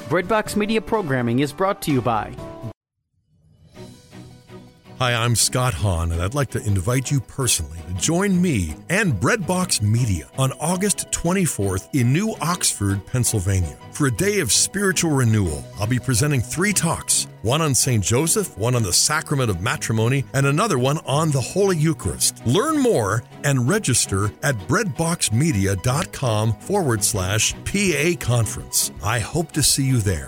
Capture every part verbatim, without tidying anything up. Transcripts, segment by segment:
Breadbox Media programming is brought to you by... Hi, I'm Scott Hahn, and I'd like to invite you personally to join me and Breadbox Media on August twenty-fourth in New Oxford, Pennsylvania, for a day of spiritual renewal. I'll be presenting three talks, one on Saint Joseph, one on the Sacrament of Matrimony, and another one on the Holy Eucharist. Learn more and register at breadboxmedia.com forward slash PA conference. I hope to see you there.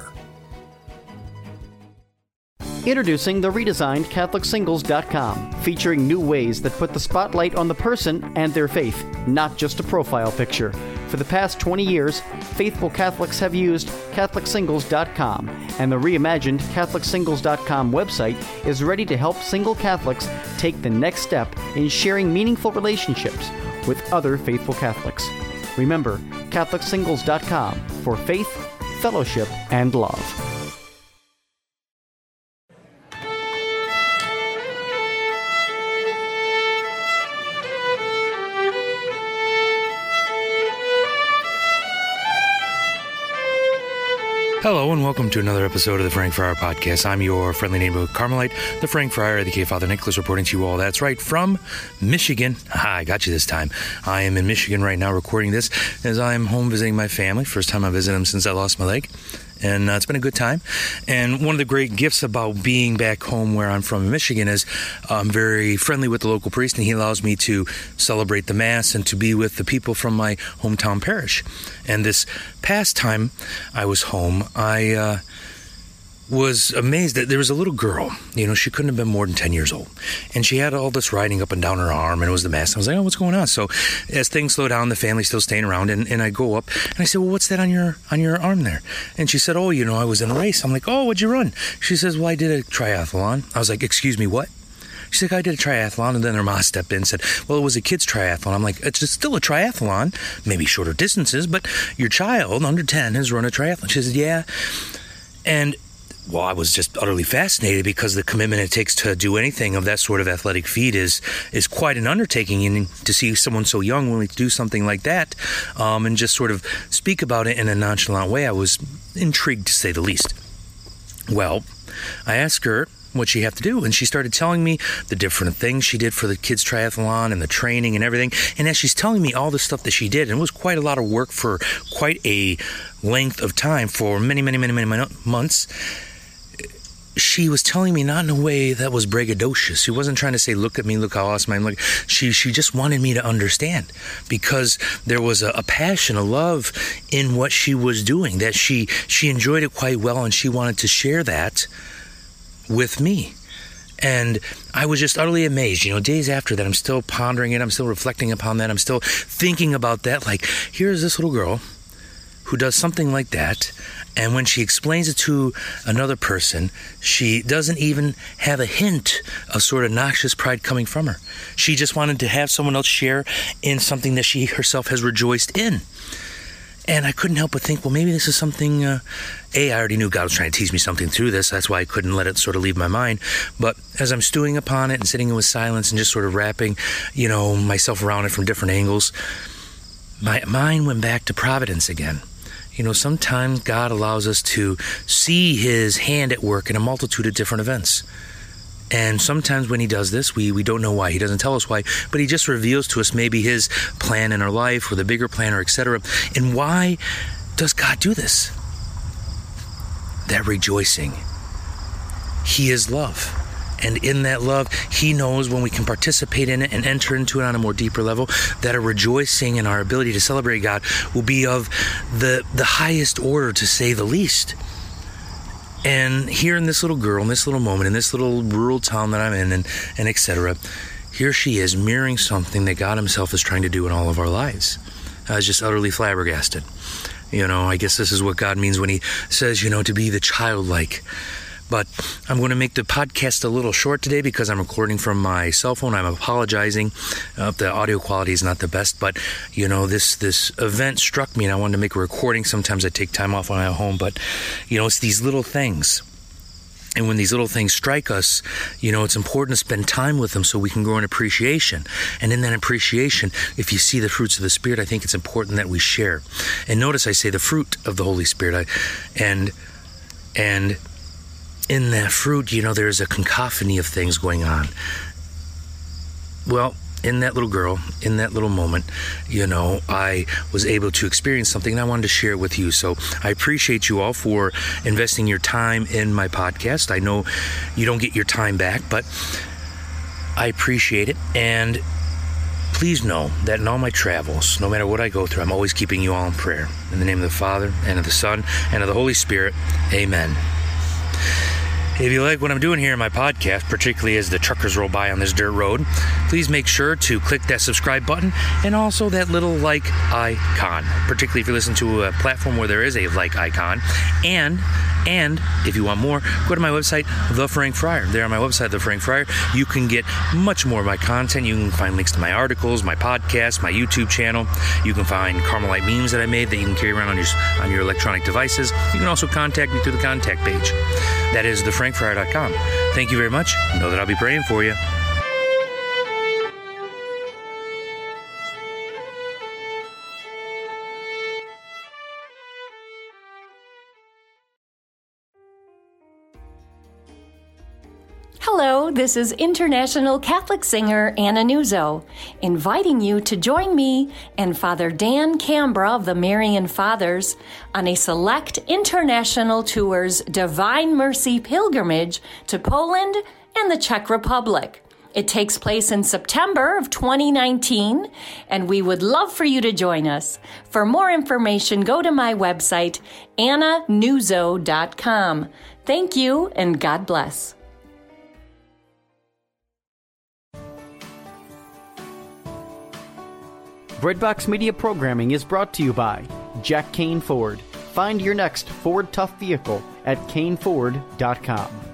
Introducing the redesigned Catholic Singles dot com, featuring new ways that put the spotlight on the person and their faith, not just a profile picture. For the past twenty years, faithful Catholics have used Catholic Singles dot com, and the reimagined Catholic Singles dot com website is ready to help single Catholics take the next step in sharing meaningful relationships with other faithful Catholics. Remember, Catholic Singles dot com for faith, fellowship, and love. Hello and welcome to another episode of the Frank Friar Podcast. I'm your friendly neighborhood Carmelite, the Frank Friar, the K Father Nicholas, reporting to you all. That's right, from Michigan. Ah, I got you this time. I am in Michigan right now recording this as I am home visiting my family. First time I visit them since I lost my leg. And uh, it's been a good time. And one of the great gifts about being back home where I'm from in Michigan is I'm very friendly with the local priest, and he allows me to celebrate the Mass and to be with the people from my hometown parish. And this past time I was home, I uh, was amazed that there was a little girl. You know, she couldn't have been more than ten years old. And she had all this writing up and down her arm, and it was the Mass. I was like, oh, what's going on? So as things slow down, the family's still staying around, and, and I go up, and I said, well, what's that on your on your arm there? And she said, oh, you know, I was in a race. I'm like, oh, what'd you run? She says, well, I did a triathlon. I was like, excuse me, what? She's like, I did a triathlon, and then her mom stepped in and said, well, it was a kid's triathlon. I'm like, it's still a triathlon, maybe shorter distances, but your child, under ten, has run a triathlon. She said, yeah. And well, I was just utterly fascinated because the commitment it takes to do anything of that sort of athletic feat is is quite an undertaking. And to see someone so young willing to do something like that um, and just sort of speak about it in a nonchalant way, I was intrigued to say the least. Well, I asked her what she had to do, and she started telling me the different things she did for the kids triathlon and the training and everything. And as she's telling me all the stuff that she did, and it was quite a lot of work for quite a length of time, for many, many, many, many months, she was telling me not in a way that was braggadocious. She wasn't trying to say, look at me, look how awesome I am. Look, she, she just wanted me to understand, because there was a, a passion, a love in what she was doing, that she, she enjoyed it quite well, and she wanted to share that with me. And I was just utterly amazed. You know, days after that, I'm still pondering it. I'm still reflecting upon that. I'm still thinking about that. Like, here's this little girl who does something like that, and when she explains it to another person, she doesn't even have a hint of sort of noxious pride coming from her. She just wanted to have someone else share in something that she herself has rejoiced in. And I couldn't help but think, well, maybe this is something, uh, A, I already knew God was trying to teach me something through this. That's why I couldn't let it sort of leave my mind. But as I'm stewing upon it and sitting with silence and just sort of wrapping, you know, myself around it from different angles, my mind went back to providence again. You know, sometimes God allows us to see his hand at work in a multitude of different events. And sometimes when he does this, we, we don't know why. He doesn't tell us why, but he just reveals to us maybe his plan in our life, or the bigger plan, or et cetera. And why does God do this? That rejoicing. He is love. And in that love, he knows when we can participate in it and enter into it on a more deeper level, that a rejoicing in our ability to celebrate God will be of the the highest order, to say the least. And here in this little girl, in this little moment, in this little rural town that I'm in, and, and et cetera, here she is mirroring something that God himself is trying to do in all of our lives. I was just utterly flabbergasted. You know, I guess this is what God means when he says, you know, to be the childlike. But I'm going to make the podcast a little short today because I'm recording from my cell phone. I'm apologizing uh, if the audio quality is not the best. But, you know, this this event struck me, and I wanted to make a recording. Sometimes I take time off when I'm at home. But, you know, it's these little things And when these little things strike us, you know, it's important to spend time with them so we can grow in appreciation. And in that appreciation, if you see the fruits of the Spirit, I think it's important that we share. And notice I say the fruit of the Holy Spirit. I, and and in that fruit, you know, there's a cacophony of things going on. Well, in that little girl, in that little moment, you know, I was able to experience something, and I wanted to share it with you. So I appreciate you all for investing your time in my podcast. I know you don't get your time back, but I appreciate it. And please know that in all my travels, no matter what I go through, I'm always keeping you all in prayer. In the name of the Father, and of the Son, and of the Holy Spirit. Amen. If you like what I'm doing here in my podcast, particularly as the truckers roll by on this dirt road, please make sure to click that subscribe button and also that little like icon, particularly if you listen to a platform where there is a like icon. And, and if you want more, go to my website, The Frank Fryer. There on my website, The Frank Fryer, you can get much more of my content. You can find links to my articles, my podcast, my YouTube channel. You can find Carmelite memes that I made that you can carry around on your, on your electronic devices. You can also contact me through the contact page. That is the frank fryer dot com. Thank you very much. Know that I'll be praying for you. Hello, this is international Catholic singer Anna Nuzzo, inviting you to join me and Father Dan Cambra of the Marian Fathers on a select international tour's Divine Mercy pilgrimage to Poland and the Czech Republic. It takes place in September of twenty nineteen, and we would love for you to join us. For more information, go to my website, anna nuzzo dot com. Thank you, and God bless. Breadbox Media programming is brought to you by Jack Kane Ford. Find your next Ford Tough vehicle at kane ford dot com.